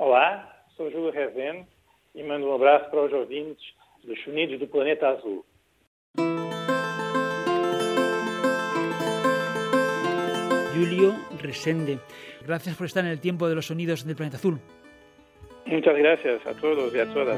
Olá, sou Júlio Rezende e mando um abraço para os ouvintes dos Sonidos do Planeta Azul. Julio Resende, gracias por estar en el tiempo de los sonidos del Planeta Azul. Muchas gracias a todos y a todas.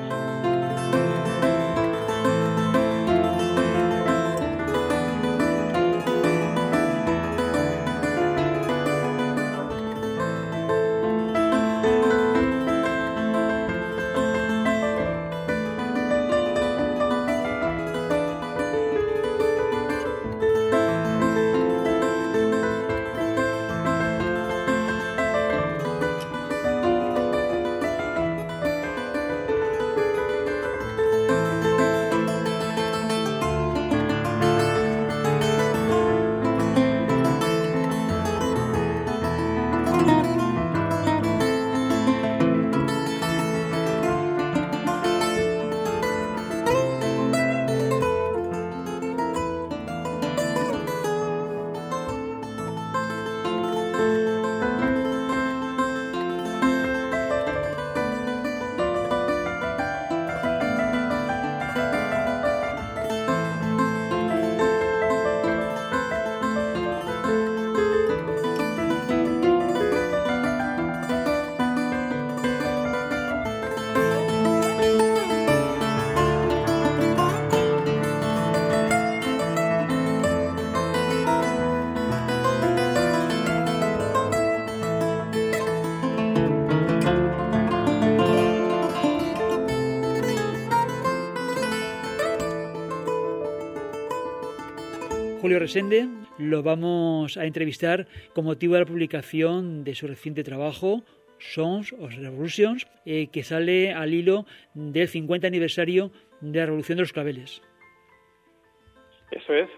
Julio Resende lo vamos a entrevistar con motivo de la publicación de su reciente trabajo Songs of Revolutions, que sale al hilo del 50 aniversario de la Revolución de los Claveles. Eso es.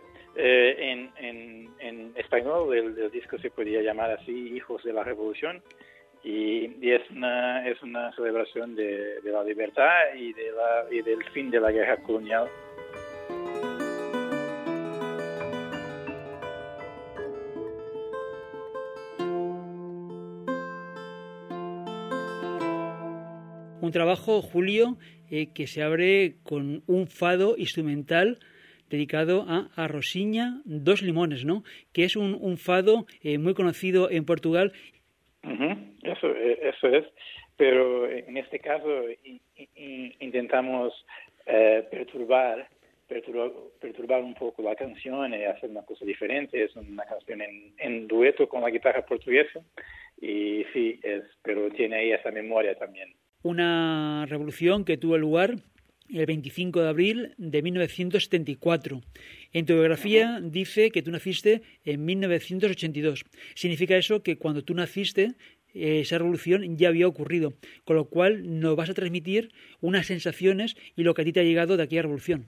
En español el disco se podría llamar así, Hijos de la Revolución, y es una celebración de la libertad y del fin de la guerra colonial. Un trabajo, Julio, que se abre con un fado instrumental dedicado a Rosiña dos Limones, ¿no? Que es un fado muy conocido en Portugal. Eso es, pero en este caso intentamos perturbar un poco la canción y hacer una cosa diferente. Es una canción en dueto con la guitarra portuguesa y sí, pero tiene ahí esa memoria también. Una revolución que tuvo lugar el 25 de abril de 1974. En tu biografía dice que tú naciste en 1982. Significa eso que cuando tú naciste, esa revolución ya había ocurrido, con lo cual nos vas a transmitir unas sensaciones y lo que a ti te ha llegado de aquella revolución.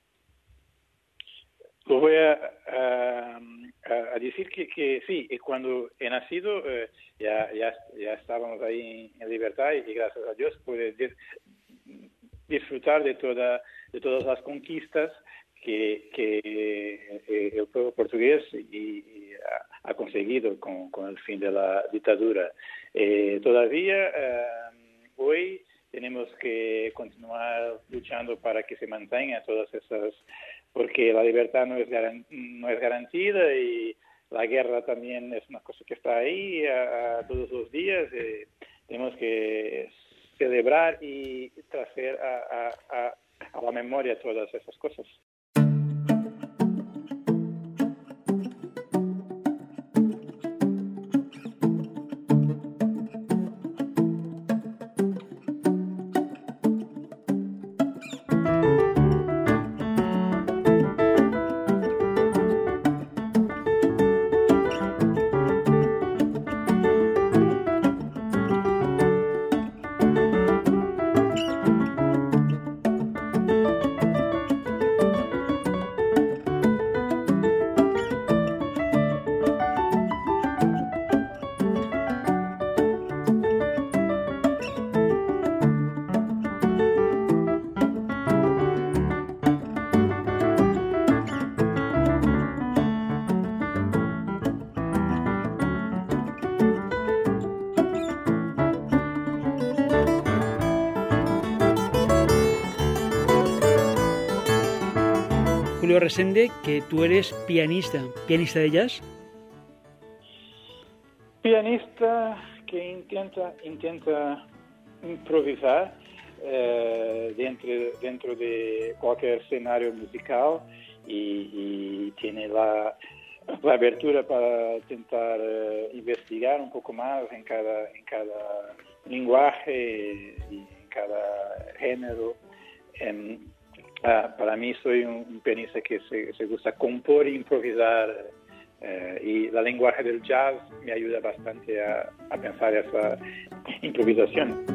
Lo voy a decir que sí, cuando he nacido ya estábamos ahí en libertad y gracias a Dios pude disfrutar de todas las conquistas que el pueblo portugués ha conseguido con el fin de la dictadura. Todavía hoy tenemos que continuar luchando para que se mantengan todas esas, porque la libertad no es garantida y la guerra también es una cosa que está ahí todos los días. Tenemos que celebrar y traer a la memoria todas esas cosas. Julio Resende, que tú eres pianista de jazz. Pianista que intenta improvisar dentro de cualquier escenario musical y tiene la abertura para intentar investigar un poco más en cada lenguaje y en cada género. Para mí soy un pianista que se gusta compor e improvisar, y la lenguaje del jazz me ayuda bastante a pensar esa improvisación.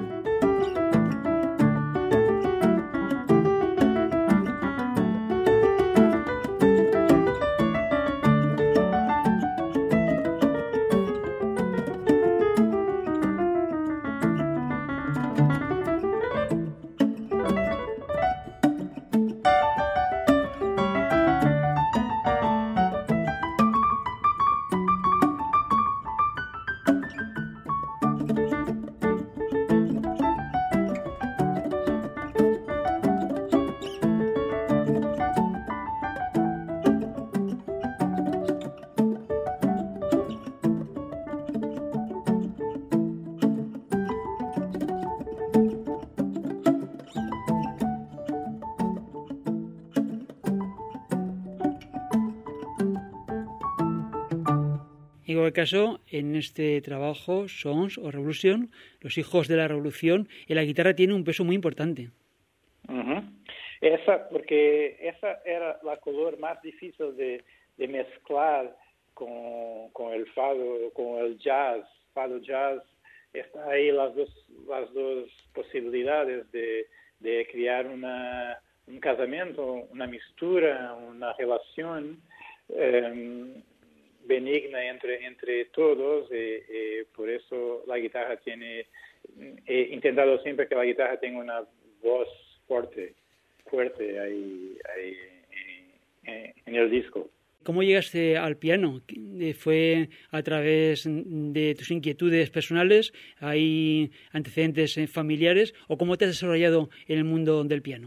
En cualquier caso, en este trabajo, Sons o Revolution, Los hijos de la revolución, la guitarra tiene un peso muy importante. Uh-huh. Porque esa era la color más difícil de mezclar con el fado, con el jazz. Fado jazz, está ahí las dos posibilidades de crear un casamiento, una mixtura, una relación benigna entre todos, por eso la guitarra he intentado siempre que la guitarra tenga una voz fuerte ahí en el disco. ¿Cómo llegaste al piano? ¿Fue a través de tus inquietudes personales? ¿Hay antecedentes familiares? ¿O cómo te has desarrollado en el mundo del piano?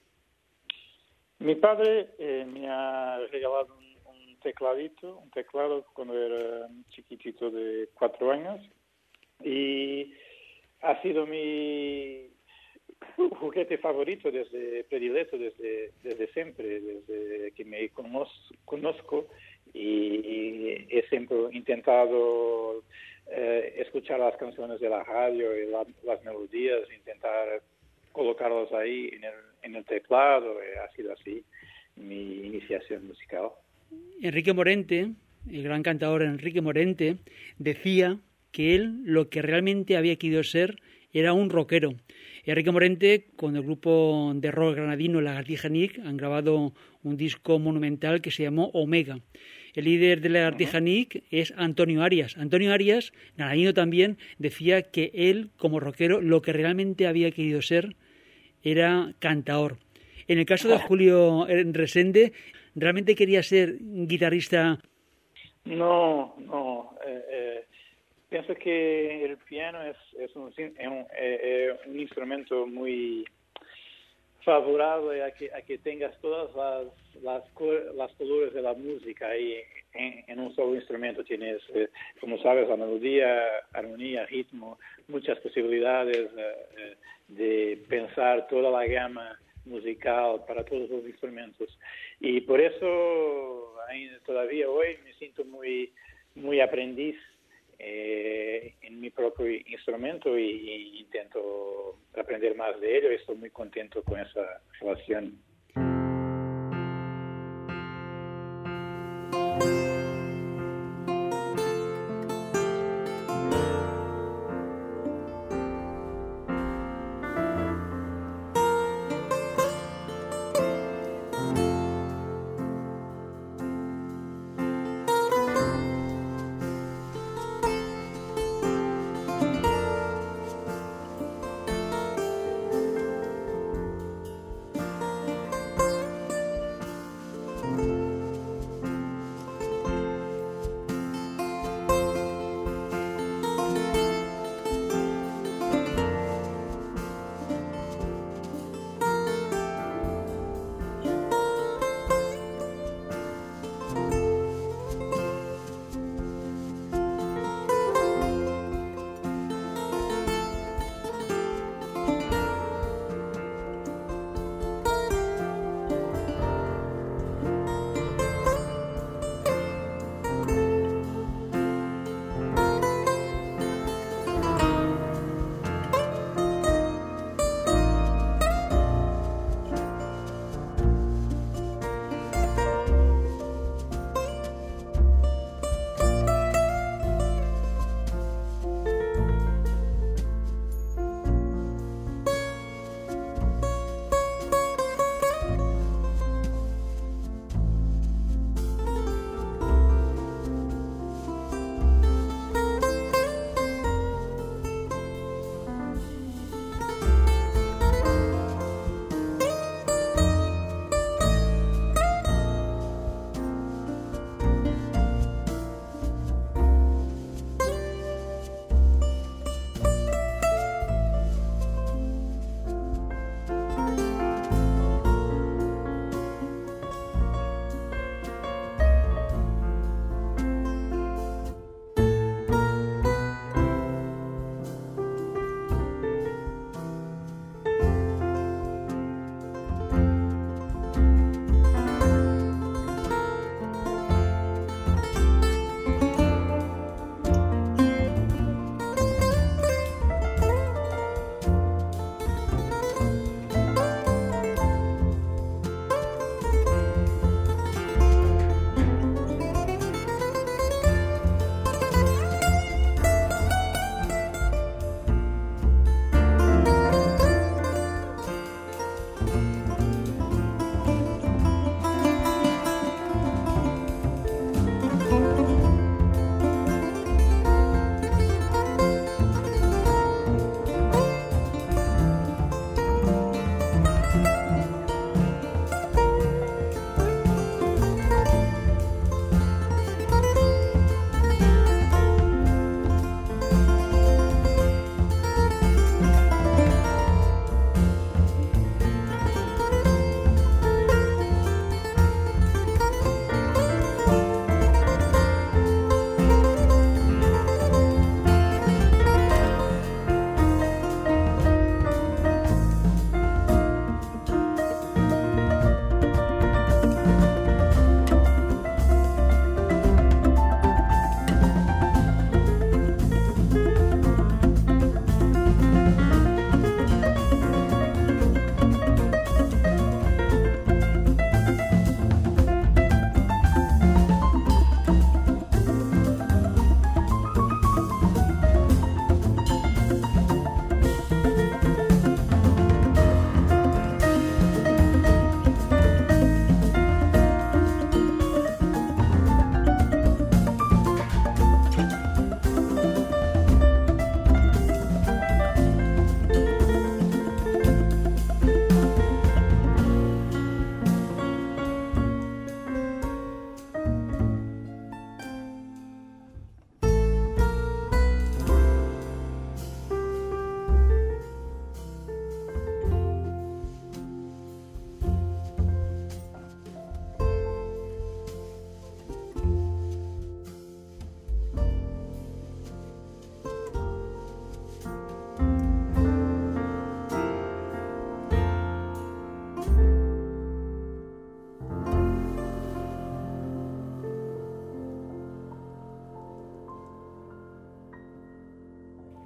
Mi padre me ha regalado un teclado cuando era chiquitito de 4 años, y ha sido mi juguete favorito predilecto desde siempre, desde que me conozco, y he siempre intentado escuchar las canciones de la radio y las melodías, intentar colocarlas ahí en el teclado. Ha sido así mi iniciación musical. Enrique Morente, el gran cantador Enrique Morente, decía que él lo que realmente había querido ser era un rockero. Enrique Morente, con el grupo de rock granadino Lagartija Nick, han grabado un disco monumental que se llamó Omega. El líder de Lagartija Nick es Antonio Arias. Antonio Arias, granadino también, decía que él, como rockero, lo que realmente había querido ser era cantador. En el caso de Julio Resende, ¿realmente quería ser guitarrista? No. Pienso que el piano es un instrumento muy favorable a que tengas todas las colores de la música ahí en un solo instrumento. Tienes, como sabes, la melodía, armonía, ritmo, muchas posibilidades de pensar toda la gama musical para todos los instrumentos. Y por eso todavía hoy me siento muy aprendiz en mi propio instrumento, y intento aprender más de ello. Estoy muy contento con esa relación.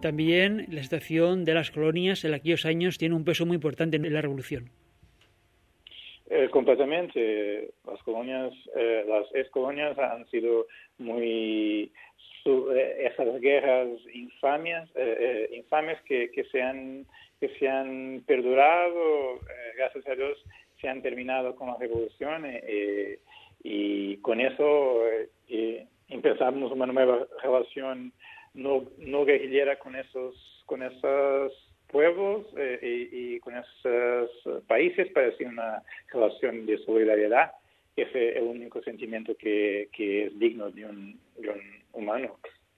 también la situación de las colonias en aquellos años tiene un peso muy importante en la revolución. Completamente. Las excolonias han sido muy... esas guerras infames que se han perdurado, gracias a Dios, se han terminado con la revolución y con eso empezamos una nueva relación no guerrillera con esos pueblos y con esos países, para decir una relación de solidaridad, que es el único sentimiento que es digno de un humano.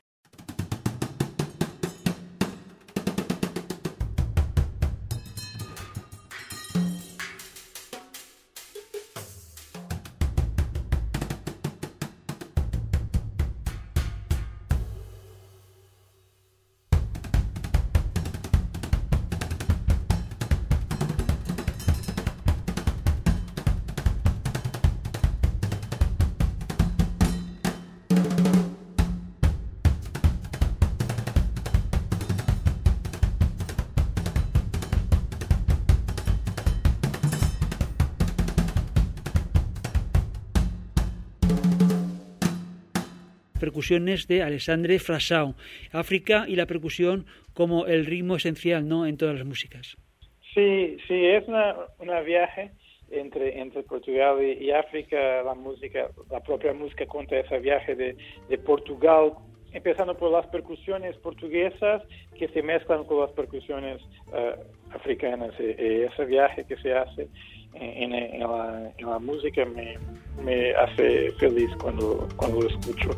Percusiones de Alexandre Frassault, África y la percusión como el ritmo esencial, ¿no?, en todas las músicas. Sí, es una viaje entre Portugal y África. La propia música cuenta ese viaje de Portugal, empezando por las percusiones portuguesas que se mezclan con las percusiones africanas. Ese viaje que se hace en la música me hace feliz cuando lo escucho.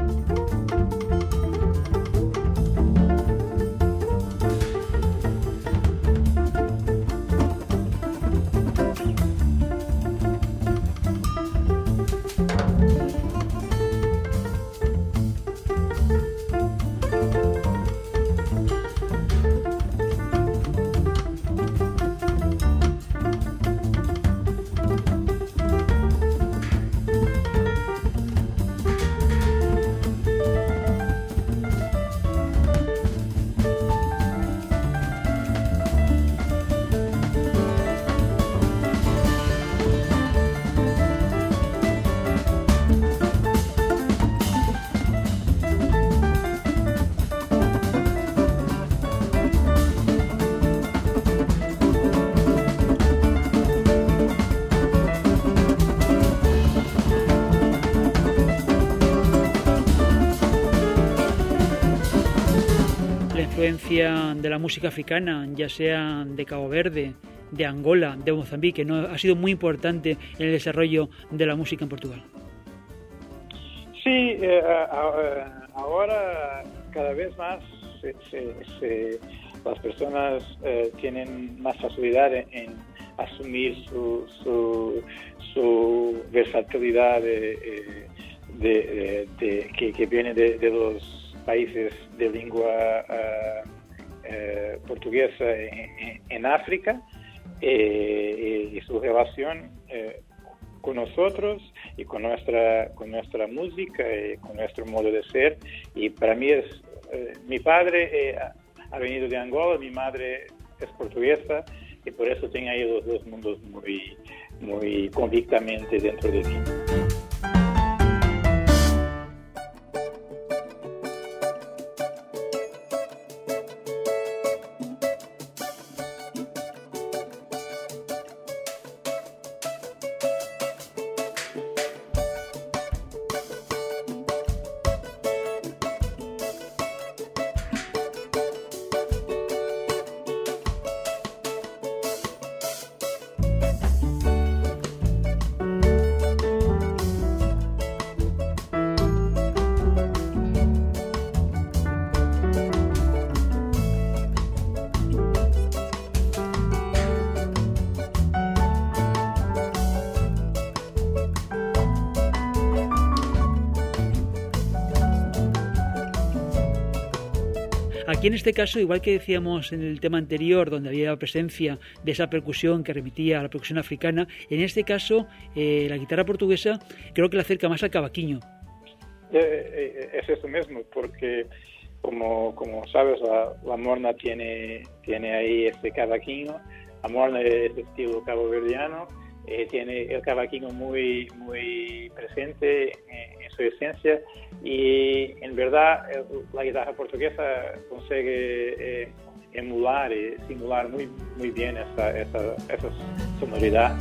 De la música africana, ya sea de Cabo Verde, de Angola, de Mozambique, ¿no?, ha sido muy importante en el desarrollo de la música en Portugal. Sí, ahora cada vez más las personas tienen más facilidad en asumir su versatilidad que viene de los países de lengua portuguesa en África, y su relación con nosotros y con nuestra música y con nuestro modo de ser. Y para mí mi padre ha venido de Angola, mi madre es portuguesa, y por eso tengo ahí los dos mundos muy convictamente dentro de mí. Aquí en este caso, igual que decíamos en el tema anterior, donde había presencia de esa percusión que remitía a la percusión africana, en este caso la guitarra portuguesa creo que la acerca más al cavaquinho. Es eso mismo, porque como sabes, la morna tiene ahí este cavaquinho. La morna es de estilo caboverdiano, tiene el cavaquinho muy presente en su esencia, y en verdad la guitarra portuguesa consigue emular y simular muy bien esa sonoridad.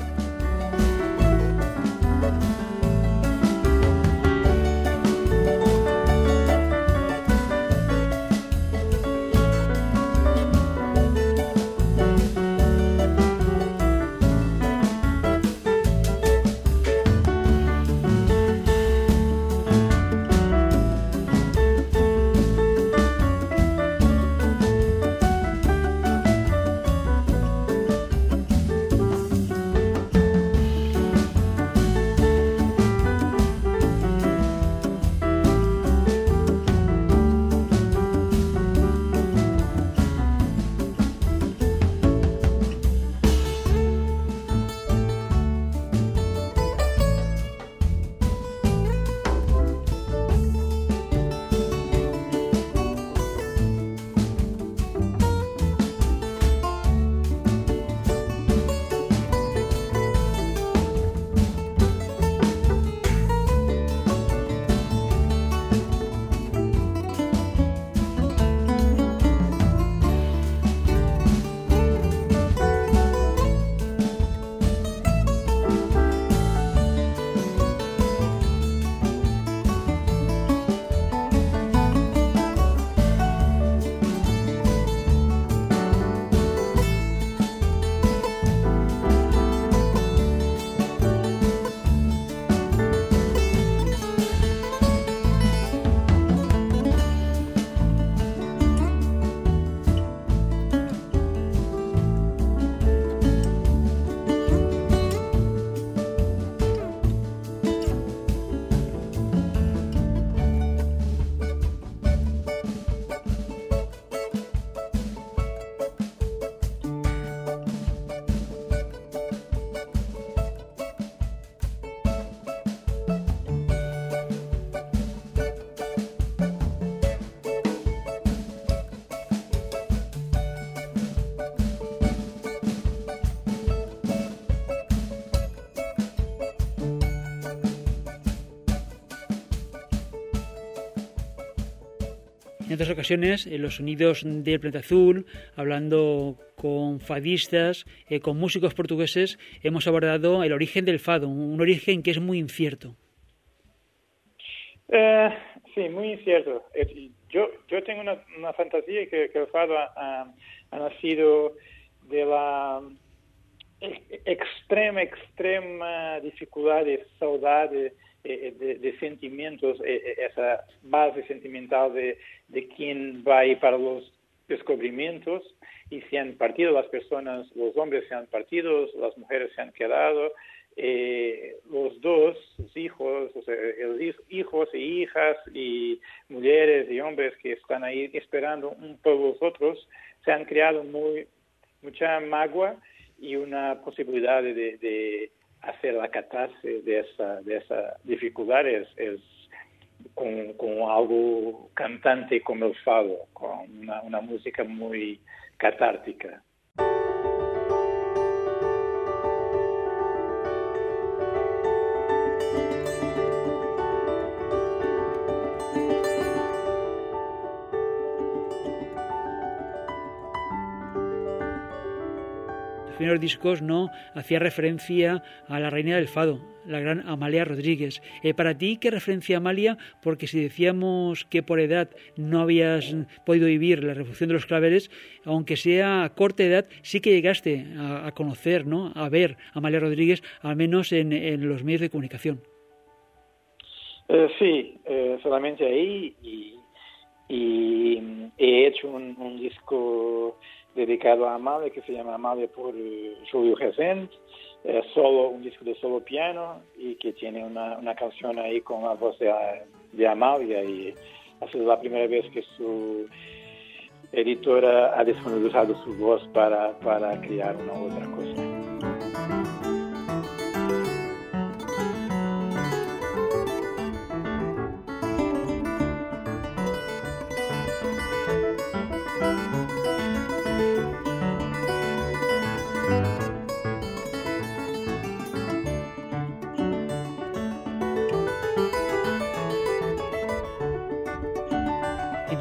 En otras ocasiones, en los sonidos del Planeta Azul, hablando con fadistas, con músicos portugueses, hemos abordado el origen del fado, un origen que es muy incierto. Sí, muy incierto. Yo tengo una fantasía que el fado ha nacido de la extrema dificultad y saudade de sentimientos, esa base sentimental de quien va a ir para los descubrimientos, y se han partido las personas, los hombres se han partido, las mujeres se han quedado, los dos, sus hijos, o sea, hijos y hijas y mujeres y hombres que están ahí esperando un por los otros, se han creado mucha mágoa y una posibilidad de hacer la catarse de esa dificultad es con algo cantante como el fado, con una música muy catártica. Primeros discos no hacía referencia a la reina del fado, la gran Amália Rodríguez. Para ti, ¿qué referencia a Amália? Porque si decíamos que por edad no habías podido vivir la Revolución de los Claveles, aunque sea a corta edad, sí que llegaste a conocer, ¿no?, a ver a Amália Rodríguez, al menos en los medios de comunicación. Sí, solamente ahí, y he hecho un disco dedicado a Amália, que se llama Amália por Júlio Rezende, solo un disco de solo piano, y que tiene una canción ahí con la voz de Amália, y ha sido la primera vez que su editora ha disponibilizado su voz para crear una otra cosa.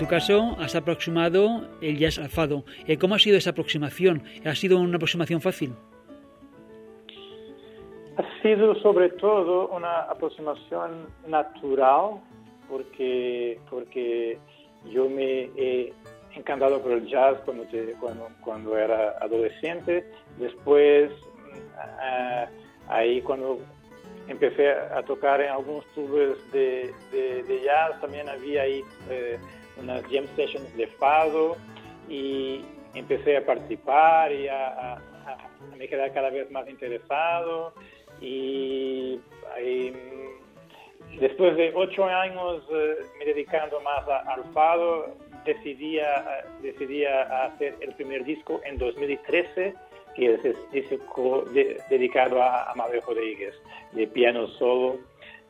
caso, has aproximado el jazz al fado. ¿Cómo ha sido esa aproximación? ¿Ha sido una aproximación fácil? Ha sido sobre todo una aproximación natural porque yo me he encantado por el jazz cuando era adolescente. Después, ahí cuando empecé a tocar en algunos clubes de jazz, también había ahí unas jam sessions de fado y empecé a participar y a me quedar cada vez más interesado. Y después de 8 años me dedicando más al fado, decidí a hacer el primer disco en 2013, que es el disco dedicado a Amadeo Rodríguez, de piano solo,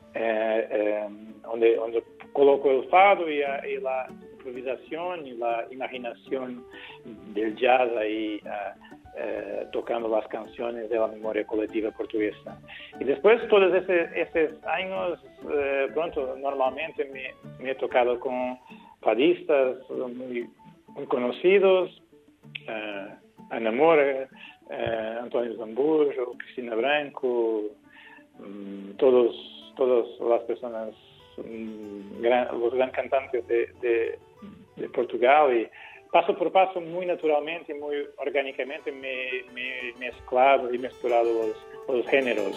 donde coloco el fado y la improvisación y la imaginación del jazz ahí, tocando las canciones de la memoria colectiva portuguesa. Y después, todos esos años, pronto, normalmente me he tocado con fadistas muy conocidos, Ana Moura, António Zambujo, Cristina Branco, todas las personas, los gran cantantes de Portugal, y paso por paso, muy naturalmente, muy orgánicamente, me he mezclado y mezclado los géneros.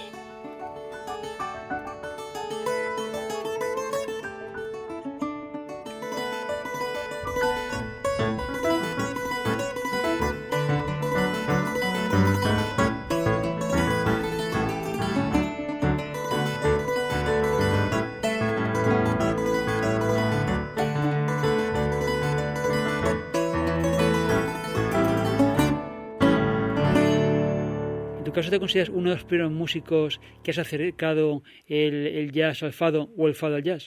¿En tu caso te consideras uno de los primeros músicos que has acercado el jazz al fado o el fado al jazz?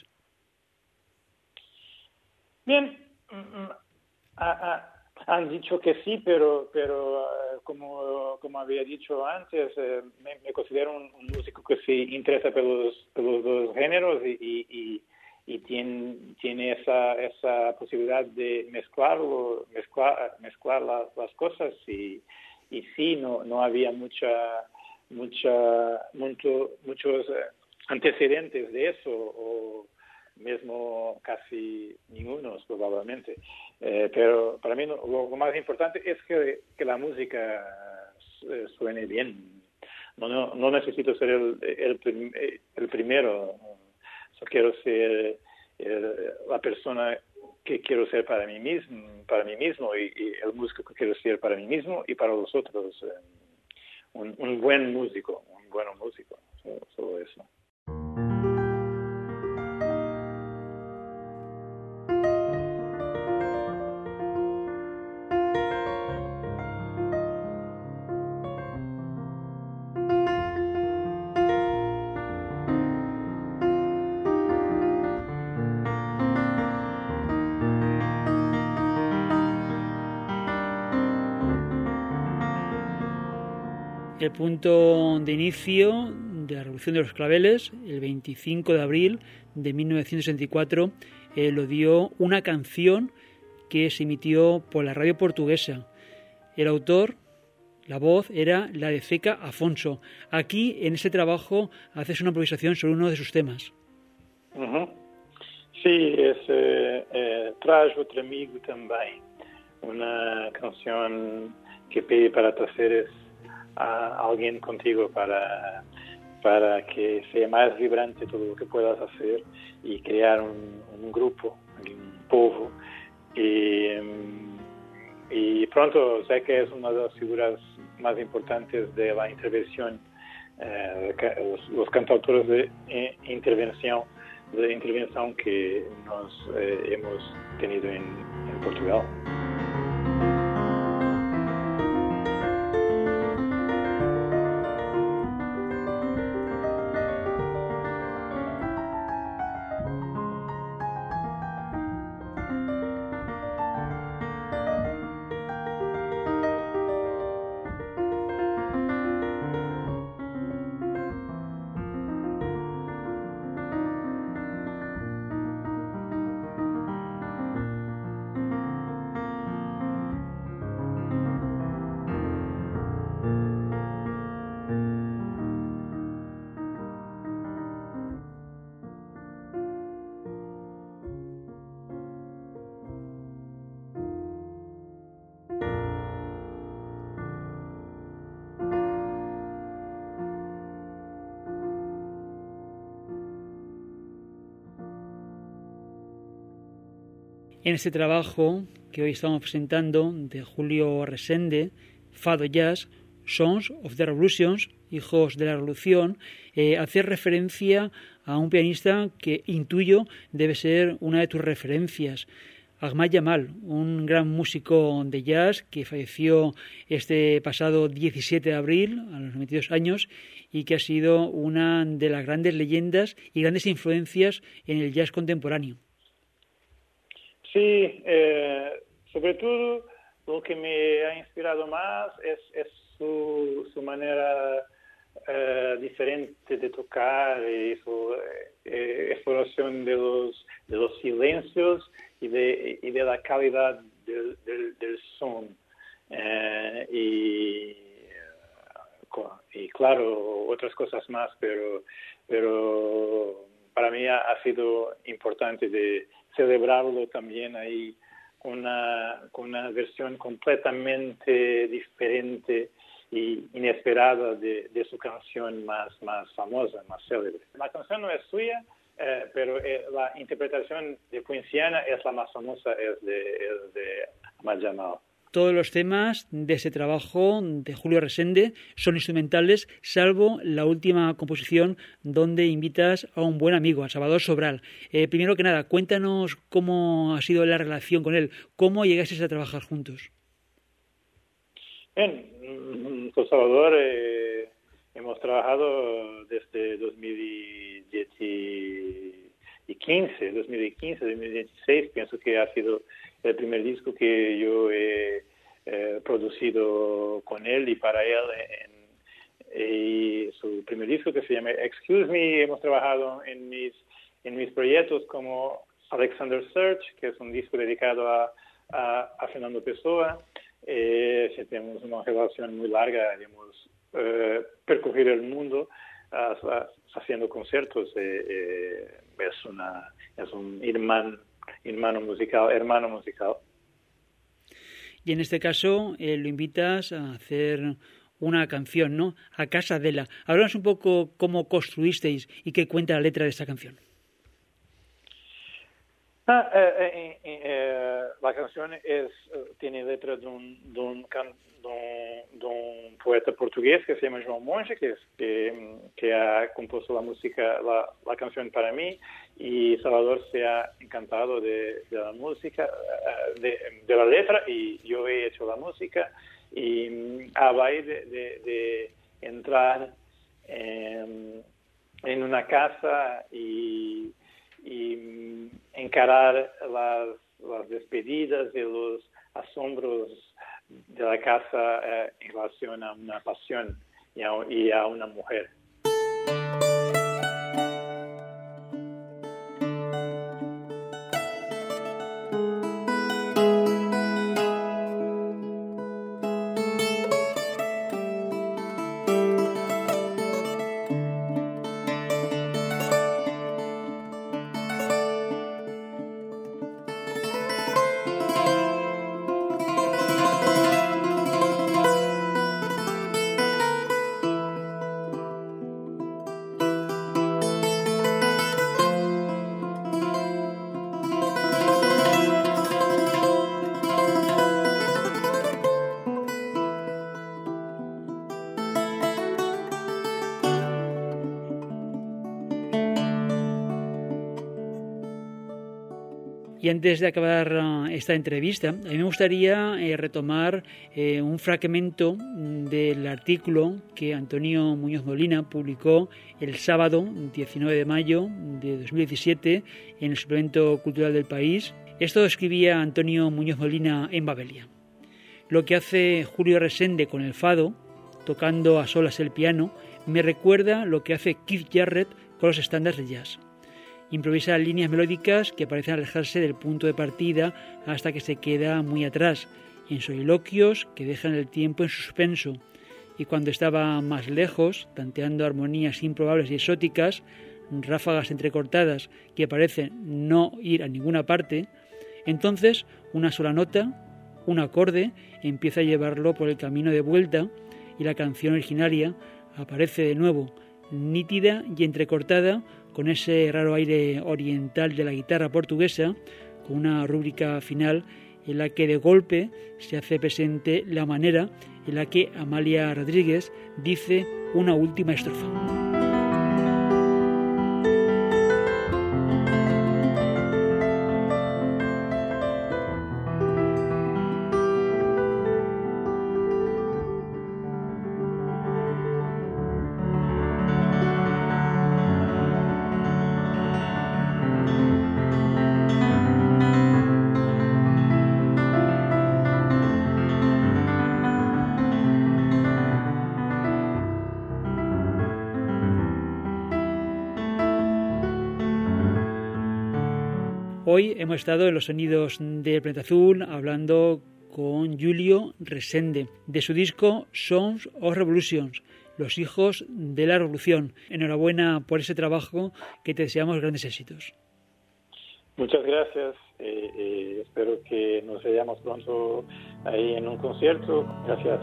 Bien, han dicho que sí, pero como había dicho antes, me considero un músico que se interesa por los dos géneros y tiene esa posibilidad de mezclar las cosas, y sí, no había muchos antecedentes de eso, o mismo casi ninguno probablemente, pero para mí lo más importante es que la música suene bien. No necesito ser el primero. Yo quiero ser la persona que quiero ser para mí mismo y el músico que quiero ser para mí mismo y para los otros. Un buen músico, solo eso. El punto de inicio de la Revolución de los Claveles, el 25 de abril de 1964, lo dio una canción que se emitió por la radio portuguesa. El autor, la voz, era la de Zeca Afonso. Aquí, en este trabajo, haces una improvisación sobre uno de sus temas. Uh-huh. Sí, es Traz Outro Amigo también, una canción que pide para traer a alguien contigo para que sea más vibrante todo lo que puedas hacer y crear un grupo, un povo. Y pronto sé que es una de las figuras más importantes de la intervención, los cantautores de intervención que nos hemos tenido en Portugal. En este trabajo que hoy estamos presentando de Julio Resende, Fado Jazz, Sons of the Revolutions, Hijos de la Revolución, hace referencia a un pianista que intuyo debe ser una de tus referencias, Ahmad Jamal, un gran músico de jazz que falleció este pasado 17 de abril, a los 92 años, y que ha sido una de las grandes leyendas y grandes influencias en el jazz contemporáneo. Sí, sobre todo lo que me ha inspirado más es su manera diferente de tocar y su exploración de los silencios y de la calidad del son. Y claro, otras cosas más, pero para mí ha sido importante de celebrarlo también ahí con una versión completamente diferente y inesperada de su canción más famosa, más célebre. La canción no es suya, pero la interpretación de Poinciana es la más famosa, es de Ahmad Jamal. Todos los temas de ese trabajo de Julio Resende son instrumentales, salvo la última composición donde invitas a un buen amigo, a Salvador Sobral. Primero que nada, cuéntanos cómo ha sido la relación con él, cómo llegasteis a trabajar juntos. Bien, con Salvador hemos trabajado desde 2015, 2016, pienso que ha sido el primer disco que yo he producido con él y para él. Y su primer disco, que se llama Excuse Me, hemos trabajado en mis proyectos como Alexander Search, que es un disco dedicado a Fernando Pessoa. Tenemos una relación muy larga, hemos percorrido el mundo haciendo conciertos. Es un hermano musical. Y en este caso lo invitas a hacer una canción, ¿no? A Casa Dela. Háblanos un poco cómo construisteis y qué cuenta la letra de esta canción. La canción tiene letra de un poeta portugués que se llama João Monge, que ha compuesto la música, la canción para mí, y Salvador se ha encantado de la música, de la letra, y yo he hecho la música, y a raíz de entrar en una casa y encarar las despedidas y los asombros de la casa en relación a una pasión y a una mujer. Y antes de acabar esta entrevista, a mí me gustaría retomar un fragmento del artículo que Antonio Muñoz Molina publicó el sábado 19 de mayo de 2017 en el Suplemento Cultural del País. Esto escribía Antonio Muñoz Molina en Babelia. Lo que hace Julio Resende con el fado, tocando a solas el piano, me recuerda lo que hace Keith Jarrett con los estándares de jazz. Improvisa líneas melódicas que parecen alejarse del punto de partida hasta que se queda muy atrás, en soliloquios que dejan el tiempo en suspenso, y cuando estaba más lejos, tanteando armonías improbables y exóticas, ráfagas entrecortadas que parecen no ir a ninguna parte, entonces una sola nota, un acorde, empieza a llevarlo por el camino de vuelta y la canción originaria aparece de nuevo, nítida y entrecortada, con ese raro aire oriental de la guitarra portuguesa, con una rúbrica final en la que de golpe se hace presente la manera en la que Amalia Rodríguez dice una última estrofa. Hoy hemos estado en los sonidos del Planeta Azul hablando con Julio Resende de su disco Sons of Revolutions, Los hijos de la revolución. Enhorabuena por ese trabajo, que te deseamos grandes éxitos. Muchas gracias. Espero que nos veamos pronto ahí en un concierto. Gracias.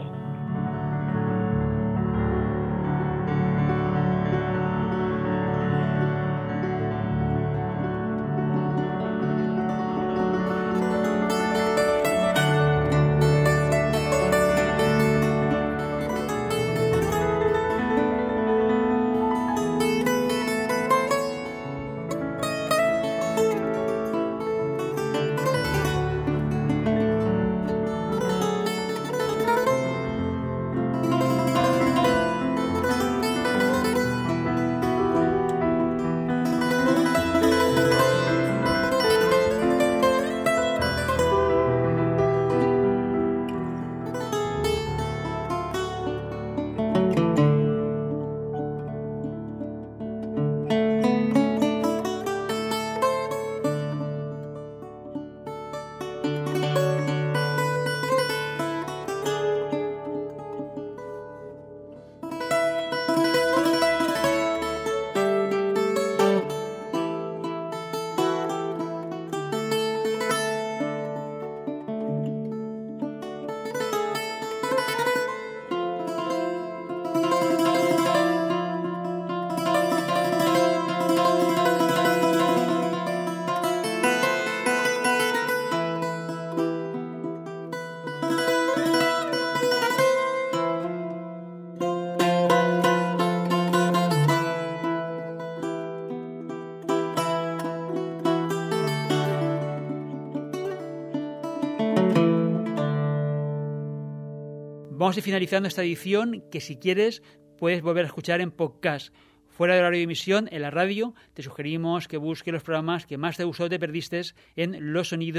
Vamos a ir finalizando esta edición, que si quieres puedes volver a escuchar en podcast. Fuera del horario de emisión, en la radio, te sugerimos que busques los programas que más te gustó o te perdiste en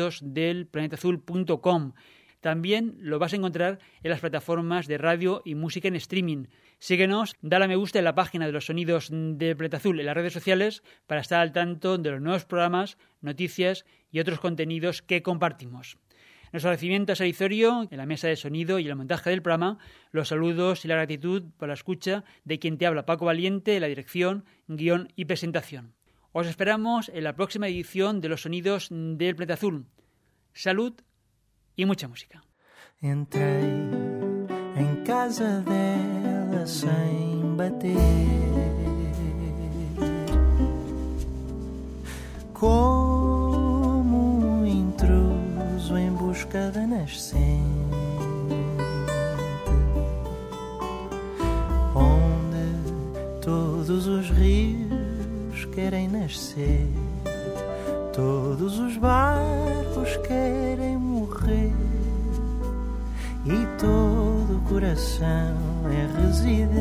losonidosdelplanetazul.com. También lo vas a encontrar en las plataformas de radio y música en streaming. Síguenos, dale a me gusta en la página de Los Sonidos del Planeta Azul en las redes sociales para estar al tanto de los nuevos programas, noticias y otros contenidos que compartimos. Nuestro agradecimiento a Sarizorio en la mesa de sonido y el montaje del programa, los saludos y la gratitud por la escucha de quien te habla, Paco Valiente, en la dirección, guión y presentación. Os esperamos en la próxima edición de Los Sonidos del Planeta Azul. Salud y mucha música. Entrei em casa dela sem bater, como um intruso em busca da nascente, onde todos os rios querem nascer, todos os barcos querem morrer, e todo coração é residente.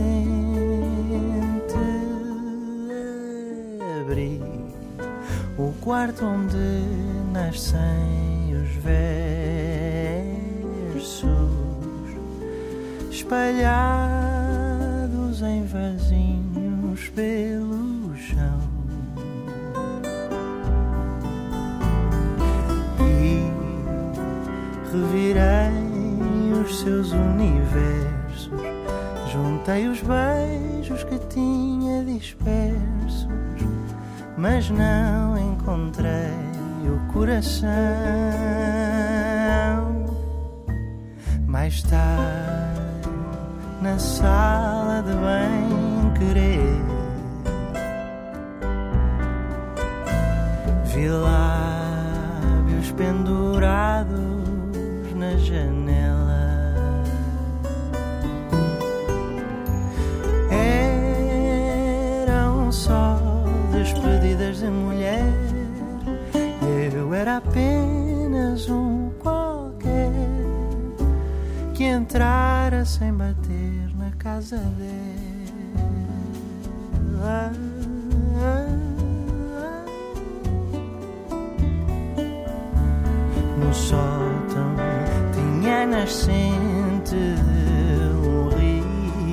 Abri o quarto onde nascem os versos, espalhados em vasinhos pelo chão. E revirei os seus universos, juntei os beijos que tinha dispersos, mas não encontrei o coração. Mais tarde, na sala de bem-querer, vi lábios pendurados na janela. Eram só despedidas de mulher. Eu era apenas um qualquer que entrara sem bater na casa dela. No sótão tinha a nascente de um rio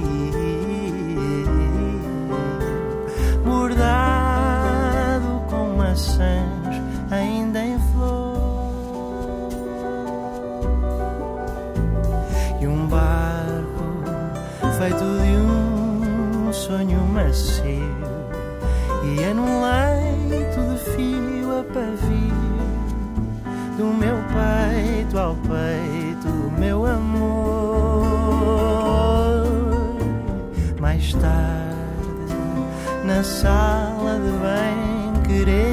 bordado com maçãs ainda em flor e um barco feito de um sonho macio ia num leito de fio a pavio do meu peito ao peito do meu amor. Mais tarde, na sala de bem-querer,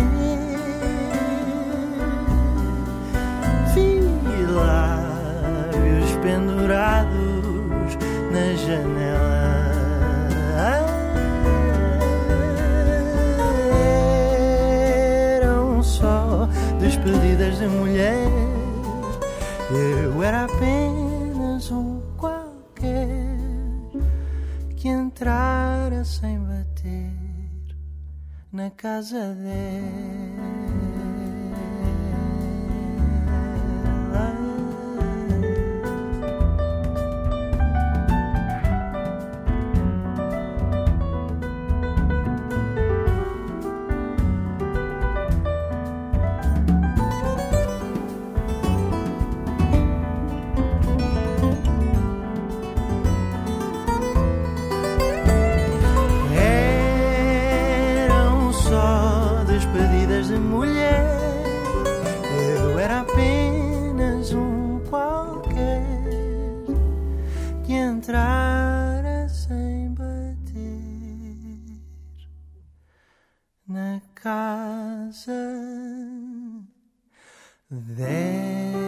vi lábios pendurados na janela. Eram só despedidas de mulher. Eu era apenas um qualquer que entrara sem bater na casa dela. Entrara sem bater na casa dela.